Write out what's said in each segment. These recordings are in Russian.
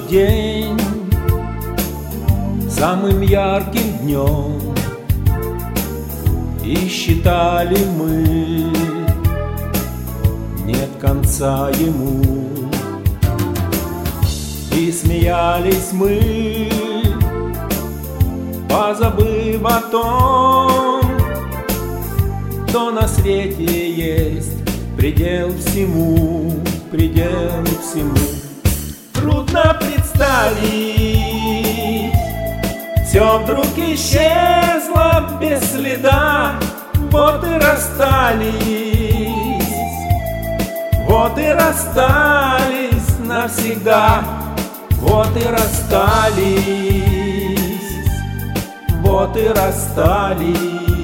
день самым ярким днем, и считали мы, нет конца ему. И смеялись мы, позабыв о том, что на свете есть предел всему, предел всему. Трудно представить, все вдруг исчезло без следа. Вот и расстались, вот и расстались навсегда. Вот и расстались, вот и расстались,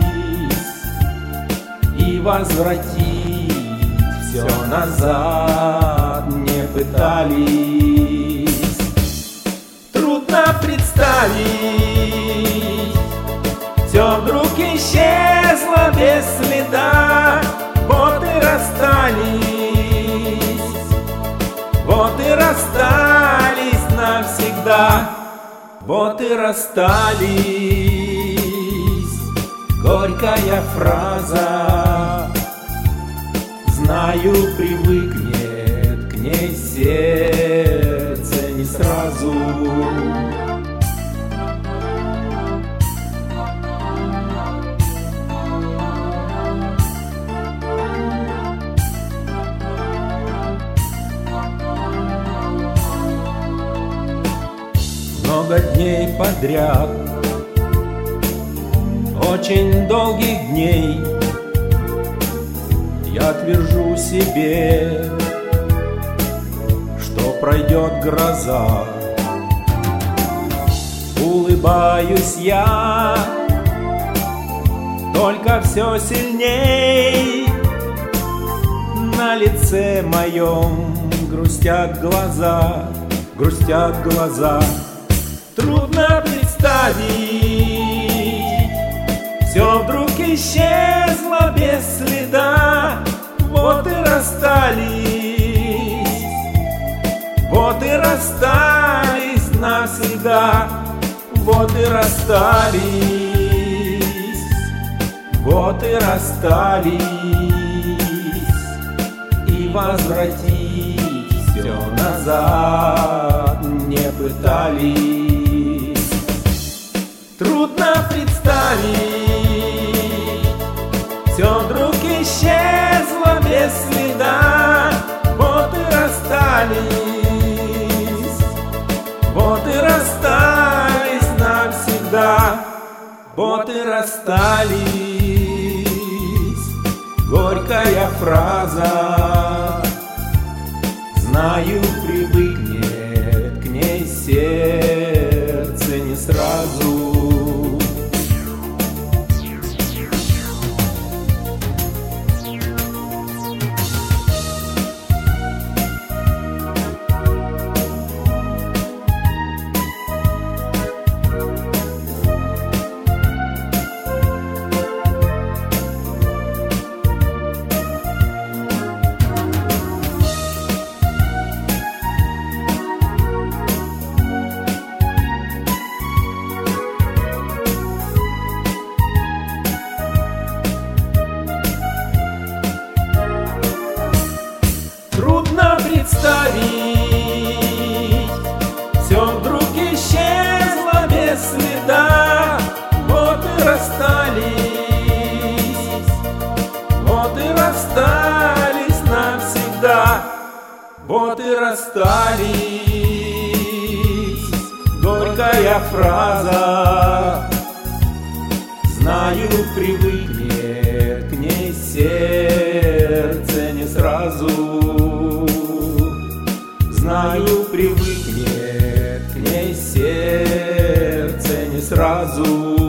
и возвратить все назад не пытались. Трудно представить, все вдруг исчезло без следа. Вот и расстались, вот и расстались навсегда. Вот и расстались, горькая фраза, знаю, привыкнет к ней сердце не сразу. Много дней подряд, очень долгих дней, я твержу себе, что пройдет гроза. Улыбаюсь я, только все сильней, на лице моем грустят глаза, грустят глаза. Трудно представить, все вдруг исчезло без следа. Вот и расстались, вот и расстались навсегда. Вот и расстались, вот и расстались, и возвратить все назад не пытались. Трудно представить, все вдруг исчезло без следа. Вот и расстались, вот и расстались навсегда. Вот и расстались, горькая фраза, знаю, привыкнет к ней сердце не сразу. Трудно представить, все вдруг исчезло без следа. Вот и расстались, вот и расстались навсегда. Вот и расстались, горькая фраза, знаю, привыкнет к ней сердце не сразу. Знаю, привыкнет к ней сердце не сразу.